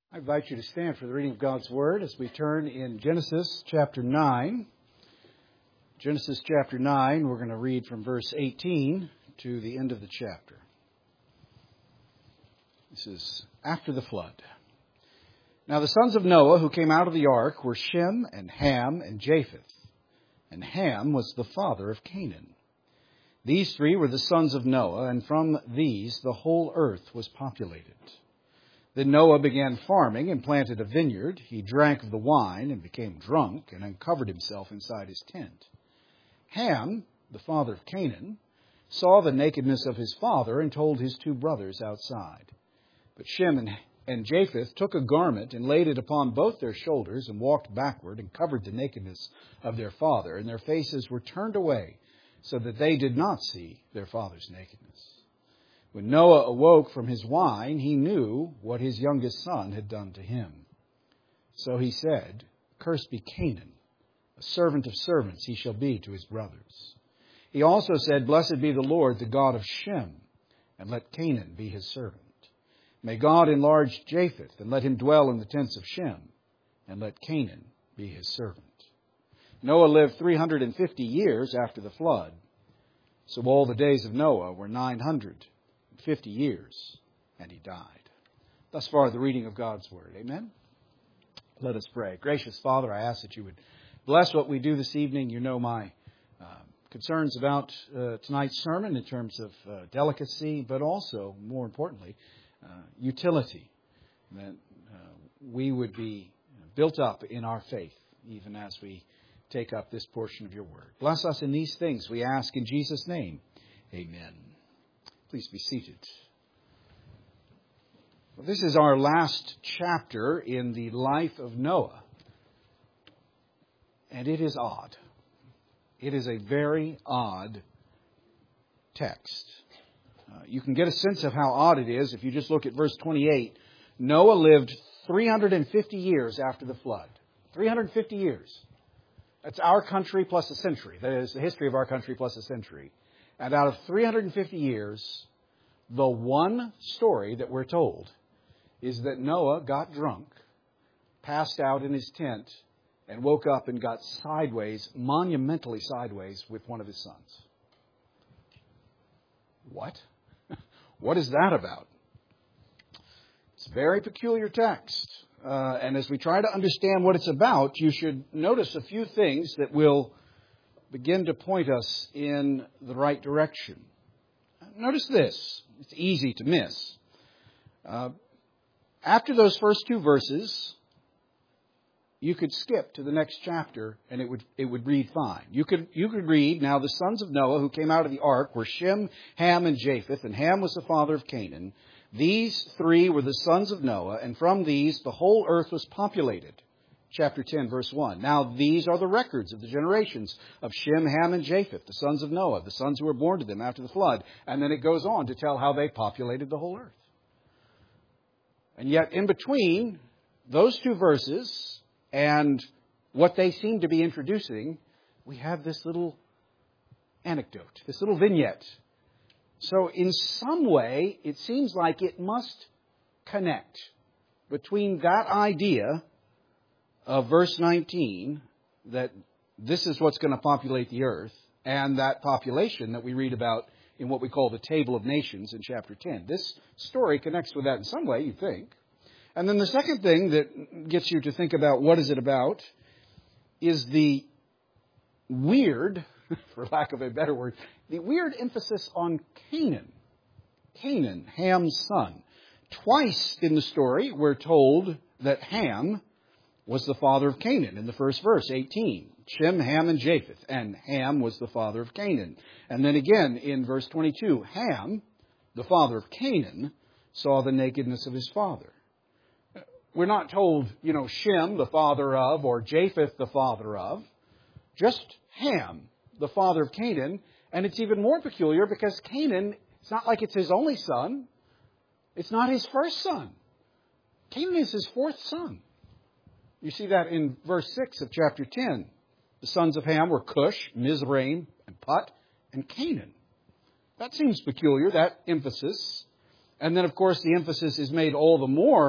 I invite you to stand for the reading of God's Word as we turn in Genesis chapter 9. Genesis chapter 9, we're going to read from verse 18 to the end of the chapter. This is after the flood. Now the sons of Noah who came out of the ark were Shem and Ham and Japheth. And Ham was the father of Canaan. These three were the sons of Noah, and from these the whole earth was populated. Then Noah began farming and planted a vineyard. He drank of the wine and became drunk and uncovered himself inside his tent. Ham, the father of Canaan, saw the nakedness of his father and told his two brothers outside. But Shem and Japheth took a garment and laid it upon both their shoulders and walked backward and covered the nakedness of their father, and their faces were turned away so that they did not see their father's nakedness. When Noah awoke from his wine, he knew what his youngest son had done to him. So he said, "Cursed be Canaan, a servant of servants he shall be to his brothers." He also said, "Blessed be the Lord, the God of Shem, and let Canaan be his servant. May God enlarge Japheth, and let him dwell in the tents of Shem, and let Canaan be his servant." Noah lived 350 years after the flood. So all the days of Noah were 950 years, and he died. Thus far, the reading of God's Word. Amen? Let us pray. Gracious Father, I ask that you would bless what we do this evening. You know my concerns about tonight's sermon in terms of delicacy, but also, more importantly, utility. That we would be built up in our faith, even as we take up this portion of your Word. Bless us in these things, we ask in Jesus' name. Amen. Please be seated. Well, this is our last chapter in the life of Noah. And it is odd. It is a very odd text. You can get a sense of how odd it is if you just look at verse 28. Noah lived 350 years after the flood. 350 years. That's our country plus a century. That is the history of our country plus a century. And out of 350 years, the one story that we're told is that Noah got drunk, passed out in his tent, and woke up and got sideways, monumentally sideways, with one of his sons. What? What is that about? It's a very peculiar text. And as we try to understand what it's about, you should notice a few things that will begin to point us in the right direction. Notice this. It's easy to miss. After those first two verses, you could skip to the next chapter and it would read fine. You could read, "Now the sons of Noah who came out of the ark were Shem, Ham, and Japheth, and Ham was the father of Canaan. These three were the sons of Noah, and from these the whole earth was populated." Chapter 10, verse 1. "Now these are the records of the generations of Shem, Ham, and Japheth, the sons of Noah, the sons who were born to them after the flood." And then it goes on to tell how they populated the whole earth. And yet in between those two verses and what they seem to be introducing, we have this little anecdote, this little vignette. So in some way, it seems like it must connect between that idea of verse 19, that this is what's going to populate the earth, and that population that we read about in what we call the Table of Nations in chapter 10. This story connects with that in some way, you think. And then the second thing that gets you to think about what is it about is the weird, for lack of a better word, the weird emphasis on Canaan. Canaan, Ham's son. Twice in the story, we're told that Ham was the father of Canaan. In the first verse, 18, Shem, Ham, and Japheth. And Ham was the father of Canaan. And then again in verse 22, Ham, the father of Canaan, saw the nakedness of his father. We're not told, Shem, the father of, or Japheth, the father of. Just Ham, the father of Canaan. And it's even more peculiar because Canaan, it's not like it's his only son. It's not his first son. Canaan is his fourth son. You see that in verse 6 of chapter 10. The sons of Ham were Cush, Mizraim, and Put, and Canaan. That seems peculiar, that emphasis. And then, of course, the emphasis is made all the more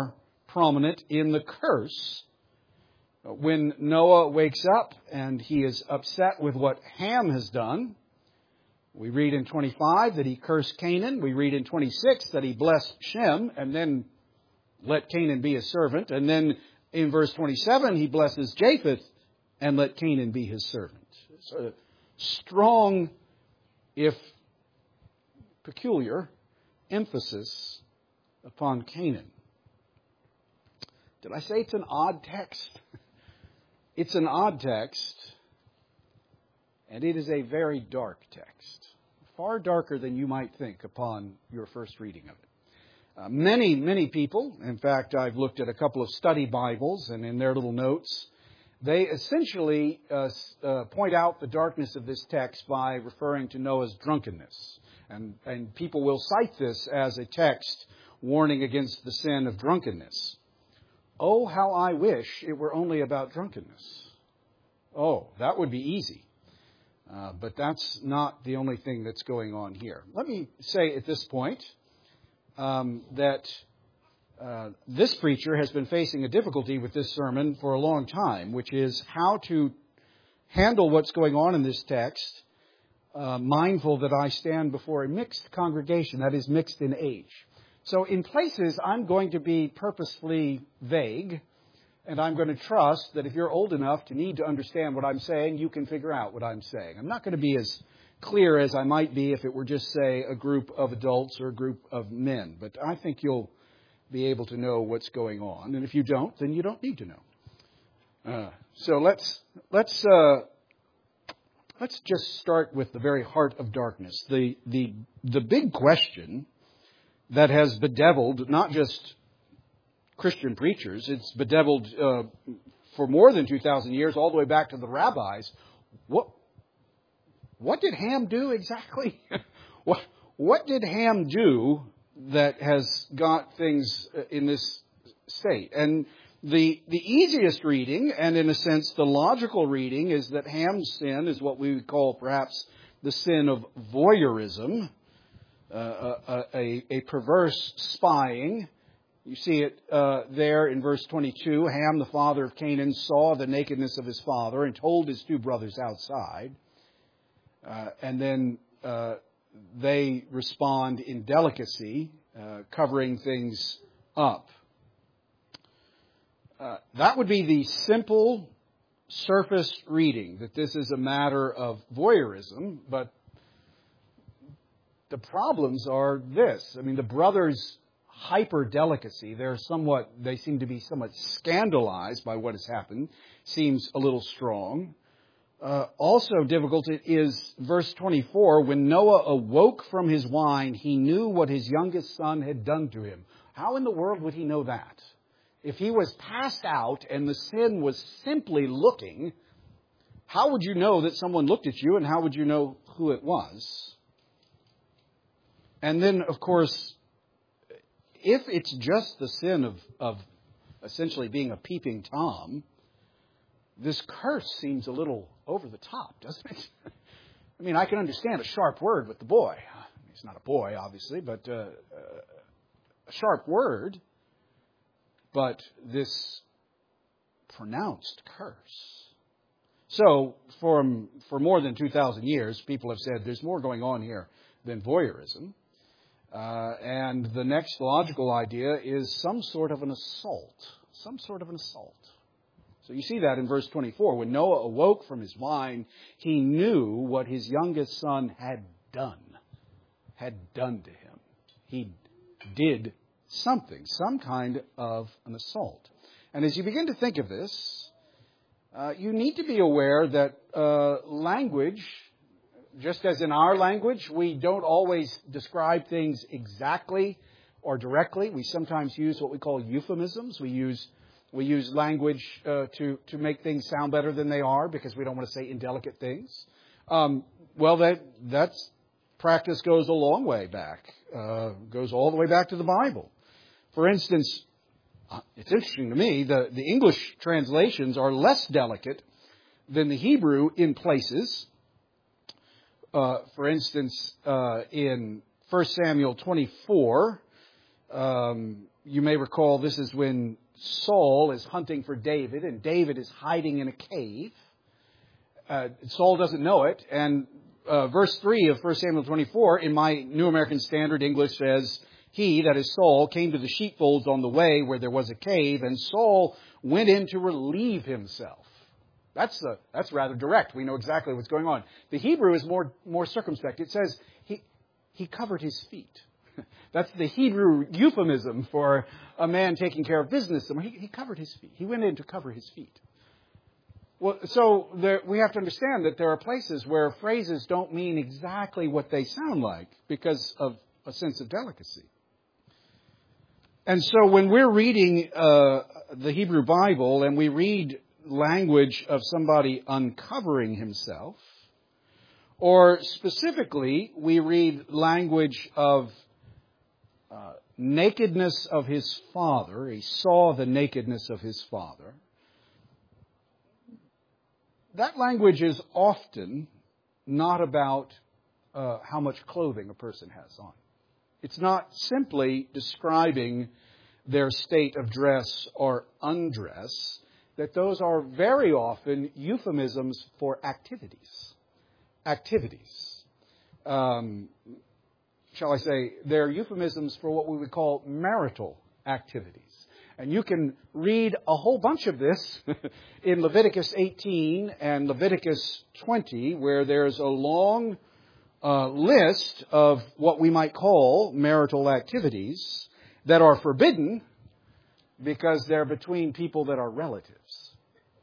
prominent in the curse. When Noah wakes up and he is upset with what Ham has done, we read in 25 that he cursed Canaan. We read in 26 that he blessed Shem and then let Canaan be his servant. And then in verse 27, he blesses Japheth and let Canaan be his servant. It's a strong, if peculiar, emphasis upon Canaan. Did I say it's an odd text? It's an odd text, and it is a very dark text. Far darker than you might think upon your first reading of it. Many people, in fact, I've looked at a couple of study Bibles, and in their little notes, they essentially point out the darkness of this text by referring to Noah's drunkenness. And people will cite this as a text warning against the sin of drunkenness. Oh, how I wish it were only about drunkenness. Oh, that would be easy. But that's not the only thing that's going on here. Let me say at this point that this preacher has been facing a difficulty with this sermon for a long time, which is how to handle what's going on in this text, mindful that I stand before a mixed congregation, that is, mixed in age. So in places, I'm going to be purposefully vague, and I'm going to trust that if you're old enough to need to understand what I'm saying, you can figure out what I'm saying. I'm not going to be as clear as I might be if it were just, say, a group of adults or a group of men. But I think you'll be able to know what's going on. And if you don't, then you don't need to know. So let's just start with the very heart of darkness. The big question that has bedeviled not just Christian preachers, it's bedeviled for more than 2,000 years, all the way back to the rabbis. What did Ham do exactly? What did Ham do that has got things in this state? And the easiest reading, and in a sense the logical reading, is that Ham's sin is what we would call perhaps the sin of voyeurism, a perverse spying. You see it there in verse 22. Ham, the father of Canaan, saw the nakedness of his father and told his two brothers outside. And then they respond in delicacy, covering things up. That would be the simple surface reading, that this is a matter of voyeurism, but the problems are this. I mean, the brothers' hyper-delicacy, they seem to be somewhat scandalized by what has happened, seems a little strong. Also difficult is verse 24, when Noah awoke from his wine, he knew what his youngest son had done to him. How in the world would he know that? If he was passed out and the sin was simply looking, how would you know that someone looked at you, and how would you know who it was? And then, of course, if it's just the sin of essentially being a peeping Tom, this curse seems a little over the top, doesn't it? I mean, I can understand a sharp word with the boy. He's not a boy, obviously, but a sharp word. But this pronounced curse. So, for more than 2,000 years, people have said there's more going on here than voyeurism. And the next logical idea is some sort of an assault. Some sort of an assault. So you see that in verse 24. When Noah awoke from his wine, he knew what his youngest son had done to him. He did something, some kind of an assault. And as you begin to think of this, you need to be aware that language, just as in our language, we don't always describe things exactly or directly. We sometimes use what we call euphemisms. We use language to make things sound better than they are because we don't want to say indelicate things. That's practice goes a long way back, goes all the way back to the Bible. For instance, it's interesting to me, the English translations are less delicate than the Hebrew in places. For instance, in 1 Samuel 24, You may recall this is when Saul is hunting for David, and David is hiding in a cave. Saul doesn't know it, and verse 3 of 1 Samuel 24 in my New American Standard English says, he, that is Saul, came to the sheepfolds on the way where there was a cave, and Saul went in to relieve himself. That's rather direct. We know exactly what's going on. The Hebrew is more circumspect. It says he covered his feet. That's the Hebrew euphemism for a man taking care of business. He covered his feet. He went in to cover his feet. Well, so we have to understand that there are places where phrases don't mean exactly what they sound like because of a sense of delicacy. And so when we're reading the Hebrew Bible and we read language of somebody uncovering himself, or specifically we read language of nakedness of his father, he saw the nakedness of his father, that language is often not about how much clothing a person has on. It's not simply describing their state of dress or undress, that those are very often euphemisms for activities. Shall I say, they're euphemisms for what we would call marital activities. And you can read a whole bunch of this in Leviticus 18 and Leviticus 20, where there's a long list of what we might call marital activities that are forbidden because they're between people that are relatives.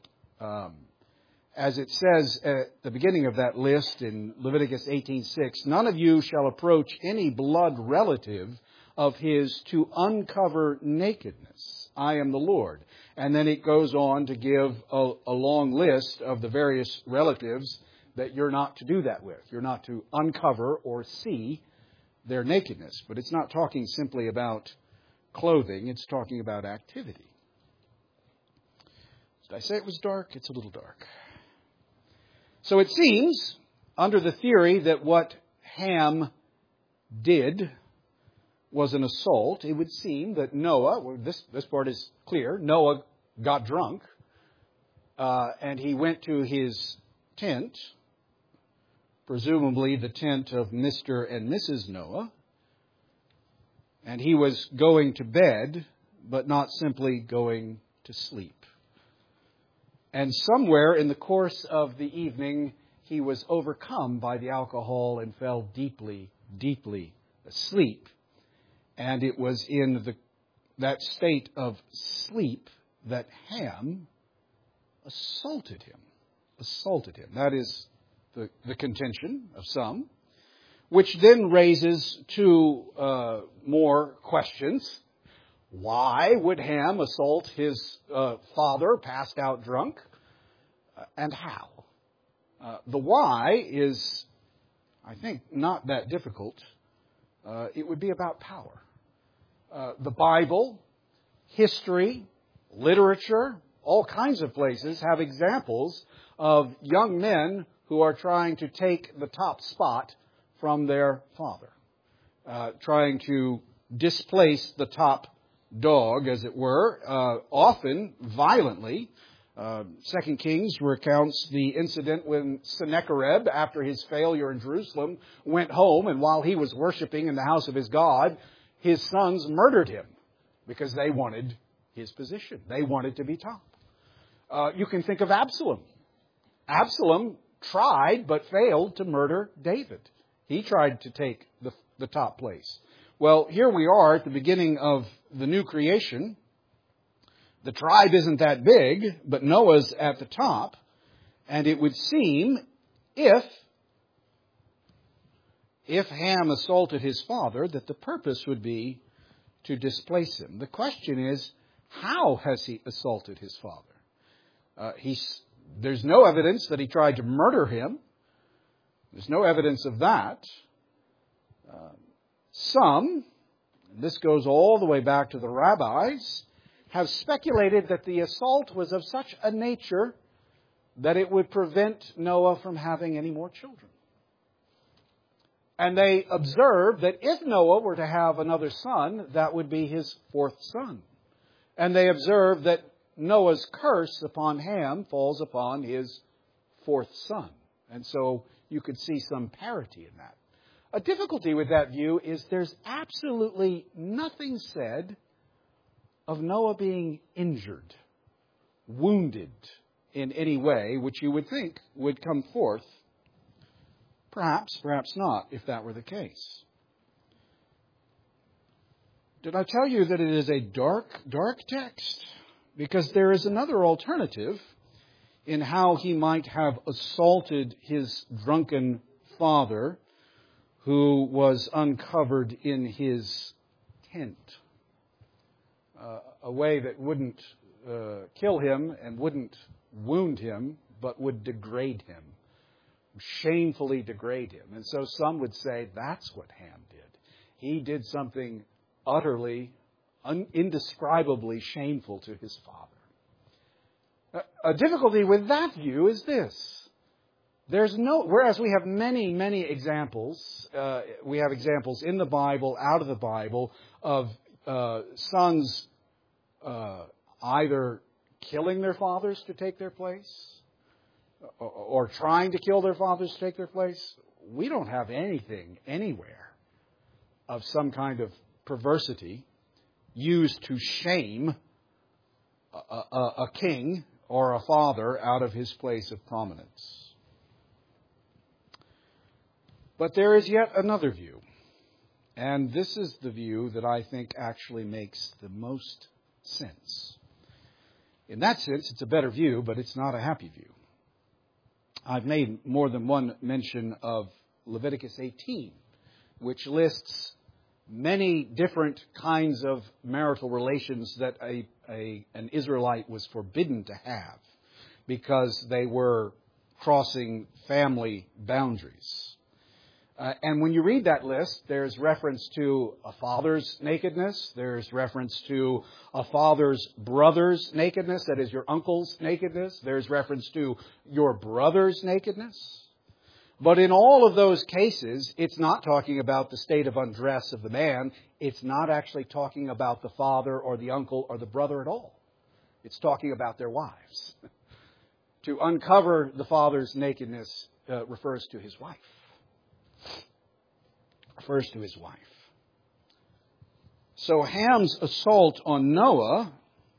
As it says at the beginning of that list in Leviticus 18:6, none of you shall approach any blood relative of his to uncover nakedness. I am the Lord. And then it goes on to give a long list of the various relatives that you're not to do that with. You're not to uncover or see their nakedness. But it's not talking simply about clothing. It's talking about activity. Did I say it was dark? It's a little dark. So it seems, under the theory that what Ham did was an assault, it would seem that Noah, this part is clear, Noah got drunk, and he went to his tent, presumably the tent of Mr. and Mrs. Noah, and he was going to bed, but not simply going to sleep. And somewhere in the course of the evening, he was overcome by the alcohol and fell deeply, deeply asleep. And it was in that state of sleep that Ham assaulted him. That is the contention of some, which then raises two more questions. Why would Ham assault his father, passed out drunk? And how? The why is, I think, not that difficult. It would be about power. The Bible, history, literature, all kinds of places have examples of young men who are trying to take the top spot from their father, trying to displace the top dog, as it were, often violently. 2 Kings recounts the incident when Sennacherib, after his failure in Jerusalem, went home, and while he was worshiping in the house of his God, his sons murdered him because they wanted his position. They wanted to be top. You can think of Absalom. Absalom tried but failed to murder David. He tried to take the top place. Well, here we are at the beginning of the new creation. The tribe isn't that big, but Noah's at the top. And it would seem if Ham assaulted his father, that the purpose would be to displace him. The question is, how has he assaulted his father? There's no evidence that he tried to murder him. There's no evidence of that. Some, and this goes all the way back to the rabbis, have speculated that the assault was of such a nature that it would prevent Noah from having any more children. And they observed that if Noah were to have another son, that would be his fourth son. And they observed that Noah's curse upon Ham falls upon his fourth son. And so you could see some parity in that. A difficulty with that view is there's absolutely nothing said of Noah being injured, wounded in any way, which you would think would come forth. Perhaps, perhaps not, if that were the case. Did I tell you that it is a dark, dark text? Because there is another alternative in how he might have assaulted his drunken father, who was uncovered in his tent. A way that wouldn't kill him and wouldn't wound him, but would degrade him. Shamefully degrade him. And so some would say that's what Ham did. He did something utterly, indescribably shameful to his father. A difficulty with that view is this. Whereas we have many, many examples, we have examples in the Bible, out of the Bible, of sons either killing their fathers to take their place, or trying to kill their fathers to take their place. We don't have anything anywhere of some kind of perversity used to shame a king or a father out of his place of prominence. But there is yet another view. And this is the view that I think actually makes the most sense. In that sense, it's a better view, but it's not a happy view. I've made more than one mention of Leviticus 18, which lists many different kinds of marital relations that an Israelite was forbidden to have because they were crossing family boundaries. And when you read that list, there's reference to a father's nakedness. There's reference to a father's brother's nakedness, that is your uncle's nakedness. There's reference to your brother's nakedness. But in all of those cases, it's not talking about the state of undress of the man. It's not actually talking about the father or the uncle or the brother at all. It's talking about their wives. To uncover the father's nakedness refers to his wife. Refers to his wife. So Ham's assault on Noah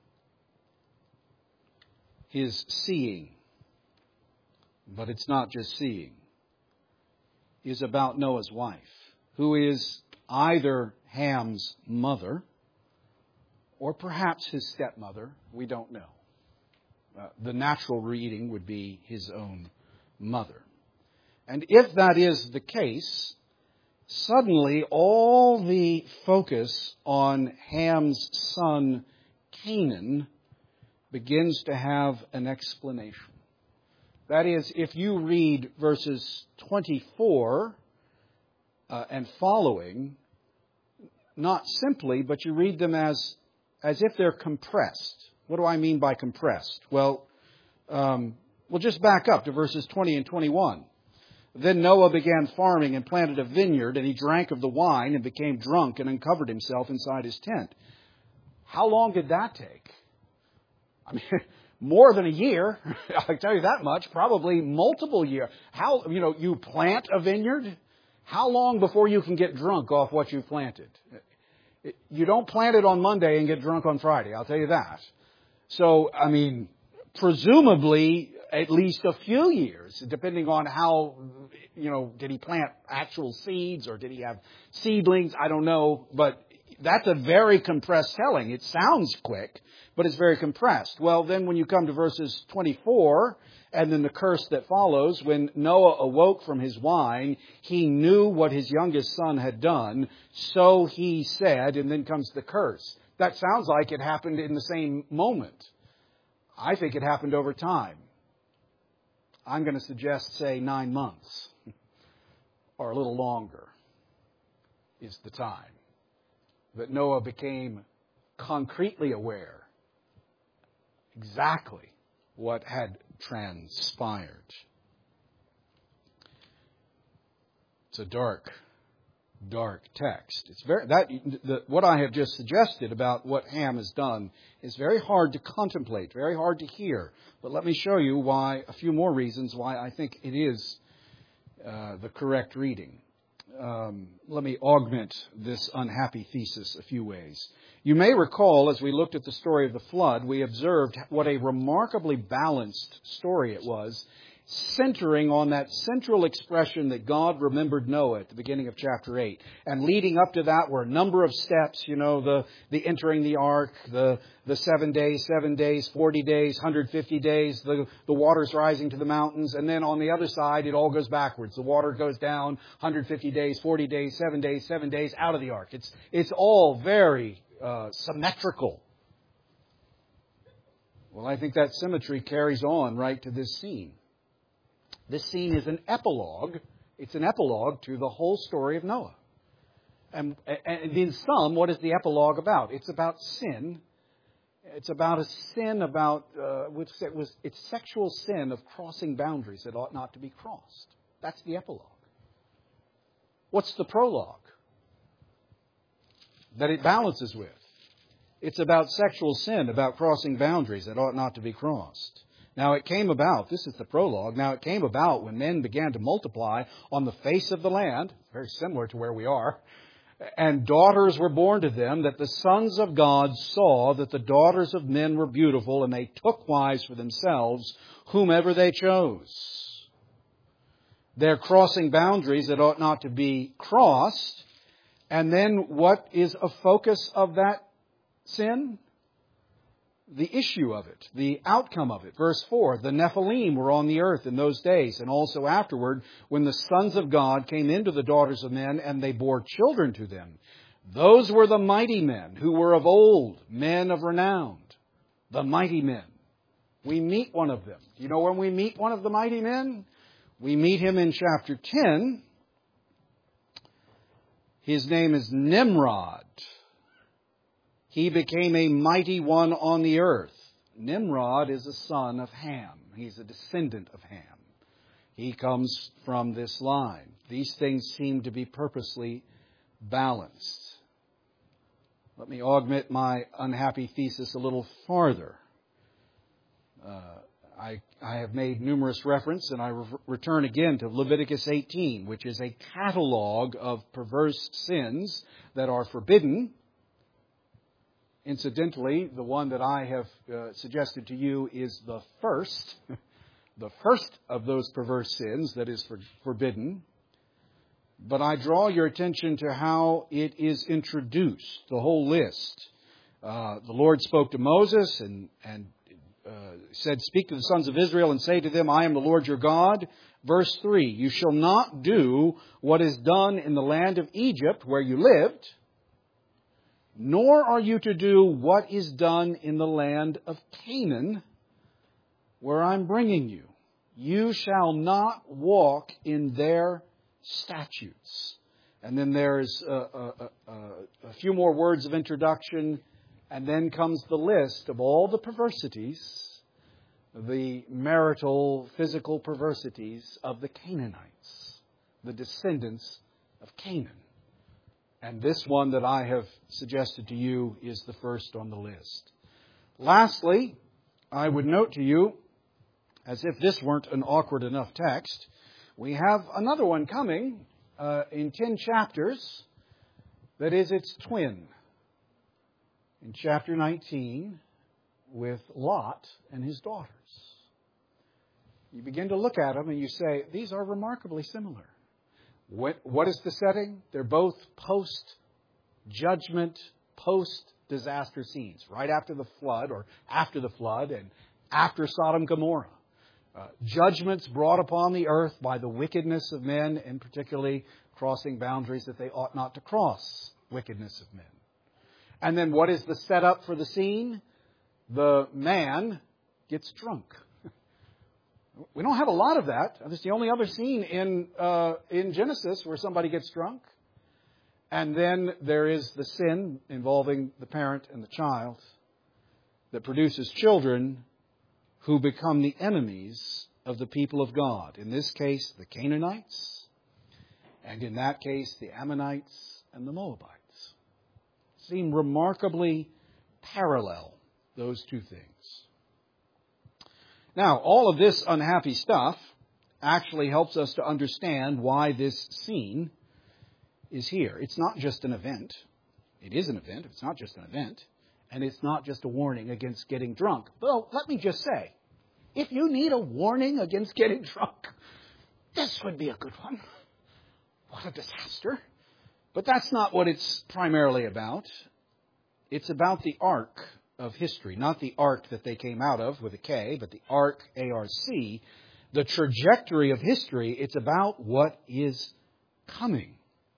is seeing. But it's not just seeing. Is about Noah's wife, who is either Ham's mother or perhaps his stepmother. We don't know. The natural reading would be his own mother. And if that is the case, suddenly all the focus on Ham's son Canaan begins to have an explanation. That is, if you read verses 24 and following, not simply, but you read them as if they're compressed. What do I mean by compressed? Well, we'll just back up to verses 20 and 21. Then Noah began farming and planted a vineyard, and he drank of the wine and became drunk and uncovered himself inside his tent. How long did that take? I mean, more than a year. I can tell you that much. Probably multiple years. You plant a vineyard. How long before you can get drunk off what you've planted? You don't plant it on Monday and get drunk on Friday. I'll tell you that. So, presumably at least a few years, depending on how, did he plant actual seeds or did he have seedlings? I don't know. But that's a very compressed telling. It sounds quick, but it's very compressed. Well, then when you come to verses 24 and then the curse that follows, when Noah awoke from his wine, he knew what his youngest son had done. So he said, and then comes the curse. That sounds like it happened in the same moment. I think it happened over time. I'm going to suggest, say, 9 months or a little longer is the time that Noah became concretely aware exactly what had transpired. It's a dark, dark text. It's what I have just suggested about what Ham has done is very hard to contemplate, very hard to hear. But let me show you why, a few more reasons why I think it is the correct reading. Let me augment this unhappy thesis a few ways. You may recall, as we looked at the story of the flood, we observed what a remarkably balanced story it was, centering on that central expression that God remembered Noah at the beginning of chapter 8. And leading up to that were a number of steps, the entering the ark, the 7 days, 40 days, 150 days, the waters rising to the mountains. And then on the other side, it all goes backwards. The water goes down, 150 days, 40 days, 7 days, out of the ark. It's all very symmetrical. Well, I think that symmetry carries on right to this scene. This scene is an epilogue. It's an epilogue to the whole story of Noah. And in sum, what is the epilogue about? It's about sin. It's about a sin it's sexual sin of crossing boundaries that ought not to be crossed. That's the epilogue. What's the prologue that it balances with? It's about sexual sin, about crossing boundaries that ought not to be crossed. Now it came about, this is the prologue, now it came about when men began to multiply on the face of the land, very similar to where we are, and daughters were born to them, that the sons of God saw that the daughters of men were beautiful, and they took wives for themselves, whomever they chose. They're crossing boundaries that ought not to be crossed. And then what is a focus of that sin? The issue of it, the outcome of it. Verse 4, the Nephilim were on the earth in those days, and also afterward, when the sons of God came into the daughters of men, and they bore children to them. Those were the mighty men who were of old, men of renown. The mighty men. We meet one of them. Do you know when we meet one of the mighty men? We meet him in chapter 10. His name is Nimrod. He became a mighty one on the earth. Nimrod is a son of Ham. He's a descendant of Ham. He comes from this line. These things seem to be purposely balanced. Let me augment my unhappy thesis a little farther. I have made numerous reference, and I return again to Leviticus 18, which is a catalog of perverse sins that are forbidden. Incidentally, the one that I have suggested to you is the first of those perverse sins that is forbidden. But I draw your attention to how it is introduced, the whole list. The Lord spoke to Moses and said, "Speak to the sons of Israel and say to them, I am the Lord your God." Verse 3, "You shall not do what is done in the land of Egypt where you lived, nor are you to do what is done in the land of Canaan, where I'm bringing you. You shall not walk in their statutes." And then there's a few more words of introduction, and then comes the list of all the perversities, the marital, physical perversities of the Canaanites, the descendants of Canaan. And this one that I have suggested to you is the first on the list. Lastly, I would note to you, as if this weren't an awkward enough text, we have another one coming in 10 chapters that is its twin. In chapter 19, with Lot and his daughters. You begin to look at them and you say, these are remarkably similar. What is the setting? They're both post-judgment, post-disaster scenes. Right after the flood, or after the flood, and after Sodom and Gomorrah. Judgments brought upon the earth by the wickedness of men, and particularly crossing boundaries that they ought not to cross. Wickedness of men. And then what is the setup for the scene? The man gets drunk. We don't have a lot of that. That's the only other scene in Genesis where somebody gets drunk. And then there is the sin involving the parent and the child that produces children who become the enemies of the people of God. In this case, the Canaanites And in that case, the Ammonites and the Moabites seem remarkably parallel, those two things. Now, all of this unhappy stuff actually helps us to understand why this scene is here. It's not just an event. It is an event. It's not just an event. And it's not just a warning against getting drunk. Well, let me just say, if you need a warning against getting drunk, this would be a good one. What a disaster. But that's not what it's primarily about. It's about the arc of history, not the ark that they came out of with a K, but the arc, A-R-C, the trajectory of history. It's about what is coming.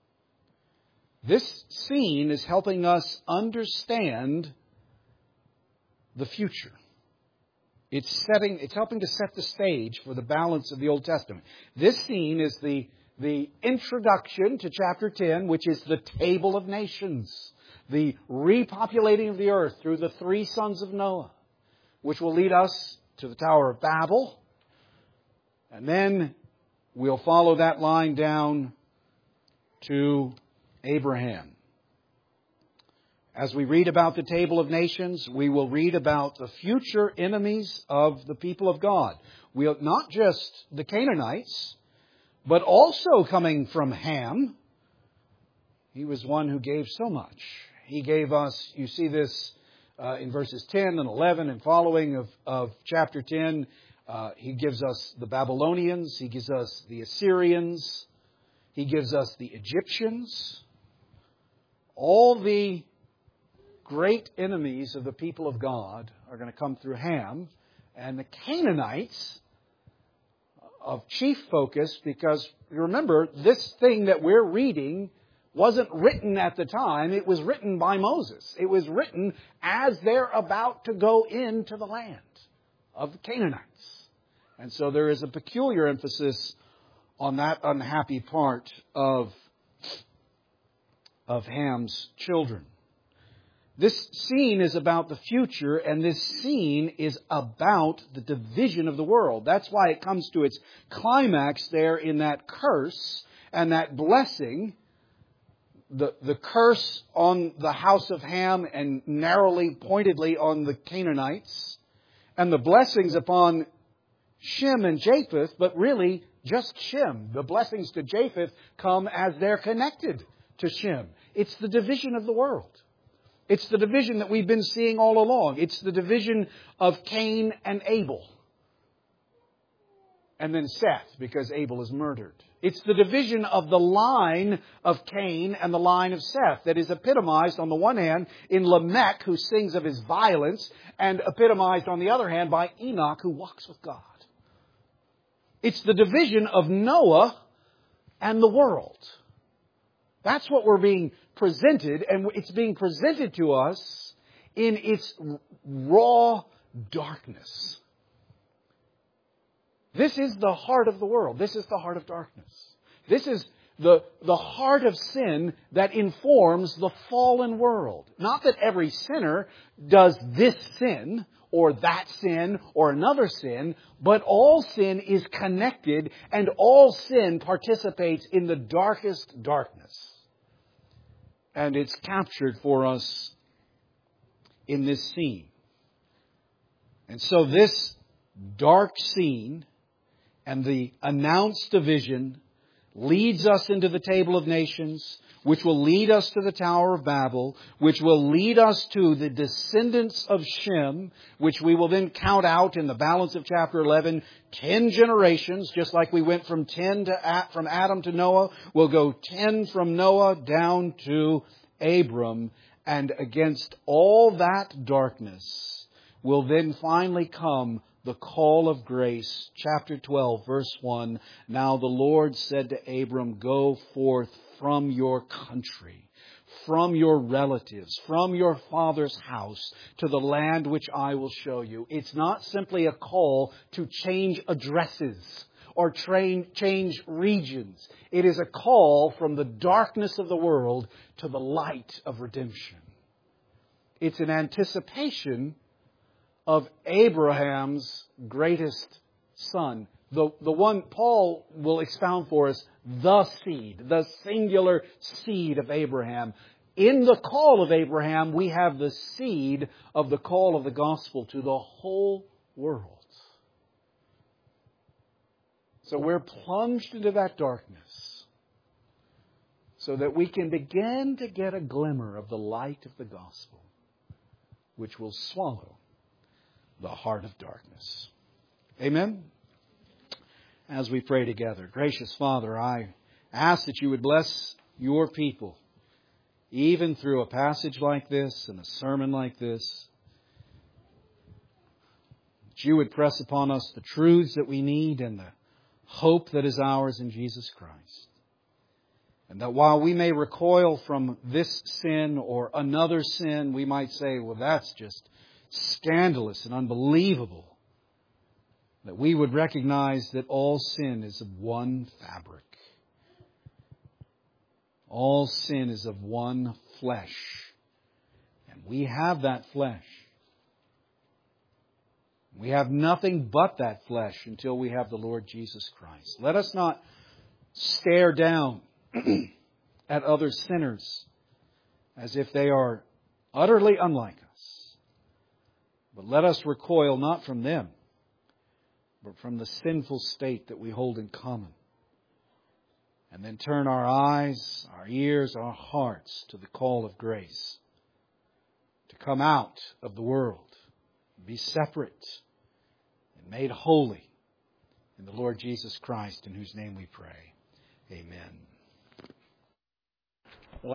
This scene is helping us understand the future. It's helping to set the stage for the balance of the Old Testament. This scene is the introduction to chapter 10, which is the table of nations, the repopulating of the earth through the three sons of Noah, which will lead us to the Tower of Babel. And then we'll follow that line down to Abraham. As we read about the table of nations, we will read about the future enemies of the people of God. Not just the Canaanites, but also coming from Ham. He was one who gave so much. He gave us, you see this in verses 10 and 11 and following of chapter 10. He gives us the Babylonians. He gives us the Assyrians. He gives us the Egyptians. All the great enemies of the people of God are going to come through Ham. And the Canaanites of chief focus, because remember, this thing that we're reading wasn't written at the time. It was written by Moses. It was written as they're about to go into the land of the Canaanites. And so there is a peculiar emphasis on that unhappy part of Ham's children. This scene is about the future, and this scene is about the division of the world. That's why it comes to its climax there in that curse and that blessing. The curse on the house of Ham and narrowly, pointedly on the Canaanites, and the blessings upon Shem and Japheth, but really just Shem. The blessings to Japheth come as they're connected to Shem. It's the division of the world. It's the division that we've been seeing all along. It's the division of Cain and Abel. And then Seth, because Abel is murdered. It's the division of the line of Cain and the line of Seth that is epitomized on the one hand in Lamech, who sings of his violence, and epitomized on the other hand by Enoch, who walks with God. It's the division of Noah and the world. That's what we're being presented, and it's being presented to us in its raw darkness. This is the heart of the world. This is the heart of darkness. This is the heart of sin that informs the fallen world. Not that every sinner does this sin or that sin or another sin, but all sin is connected and all sin participates in the darkest darkness. And it's captured for us in this scene. And so this dark scene and the announced division leads us into the table of nations, which will lead us to the Tower of Babel, which will lead us to the descendants of Shem, which we will then count out in the balance of chapter 11, 10 generations, just like we went from from Adam to Noah. We'll go 10 from Noah down to Abram, and against all that darkness will then finally come the call of grace. Chapter 12, verse 1. Now the Lord said to Abram, go forth from your country, from your relatives, from your father's house, to the land which I will show you. It's not simply a call to change addresses or change regions. It is a call from the darkness of the world to the light of redemption. It's an anticipation of Abraham's greatest son. The one Paul will expound for us, the seed, the singular seed of Abraham. In the call of Abraham, we have the seed of the call of the gospel to the whole world. So we're plunged into that darkness so that we can begin to get a glimmer of the light of the gospel, which will swallow the heart of darkness. Amen? As we pray together, gracious Father, I ask that you would bless your people, even through a passage like this and a sermon like this. That you would press upon us the truths that we need and the hope that is ours in Jesus Christ. And that while we may recoil from this sin or another sin, we might say, well, that's just scandalous and unbelievable. That we would recognize that all sin is of one fabric. All sin is of one flesh. And we have that flesh. We have nothing but that flesh until we have the Lord Jesus Christ. Let us not stare down at other sinners as if they are utterly unlike us. But let us recoil not from them, but from the sinful state that we hold in common. And then turn our eyes, our ears, our hearts to the call of grace. To come out of the world, be separate, and made holy in the Lord Jesus Christ, in whose name we pray. Amen.